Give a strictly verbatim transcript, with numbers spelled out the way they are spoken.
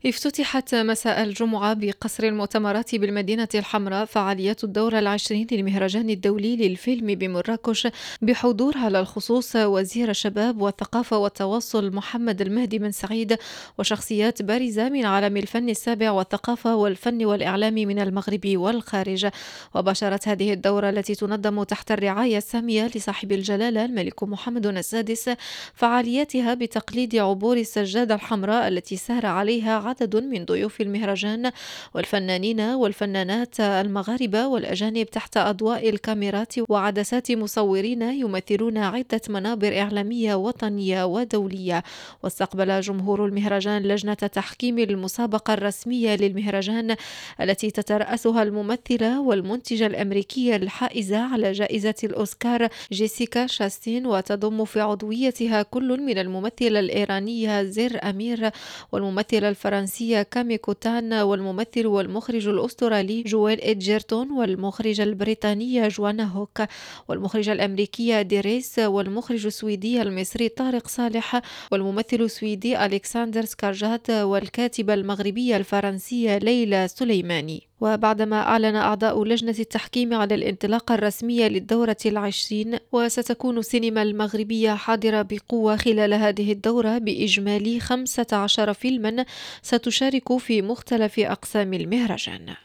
افتتحت مساء الجمعة بقصر المؤتمرات بالمدينة الحمراء فعاليات الدورة العشرين للمهرجان الدولي للفيلم بمراكش، بحضور على الخصوص وزير الشباب والثقافة والتواصل محمد المهدي بن سعيد، وشخصيات بارزة من عالم الفن السابع والثقافة والفن والإعلام من المغرب والخارج. وبشرت هذه الدورة التي تنظم تحت الرعاية السامية لصاحب الجلالة الملك محمد السادس فعالياتها بتقليد عبور السجادة الحمراء التي سار عليها عدد من ضيوف المهرجان والفنانين والفنانات المغاربة والأجانب تحت أضواء الكاميرات وعدسات مصورين يمثلون عدة منابر إعلامية وطنية ودولية. واستقبل جمهور المهرجان لجنة تحكيم المسابقة الرسمية للمهرجان التي تترأسها الممثلة والمنتجة الأمريكية الحائزة على جائزة الأوسكار جيسيكا شاستين، وتضم في عضويتها كل من الممثلة الإيرانية زير أمير والممثلة الفرنسية كامي كوتان والممثل والمخرج الأسترالي جويل إدجرتون والمخرجة البريطانية جوانا هوك والمخرجة الأمريكية ديريس والمخرج السويدي المصري طارق صالح والممثل السويدي ألكسندر سكارجات والكاتبة المغربية الفرنسية ليلى سليماني. وبعدما أعلن أعضاء لجنة التحكيم على الانطلاقة الرسمية للدورة العشرين، وستكون السينما المغربية حاضرة بقوة خلال هذه الدورة بإجمالي خمسة عشر فيلما ستشارك في مختلف أقسام المهرجان.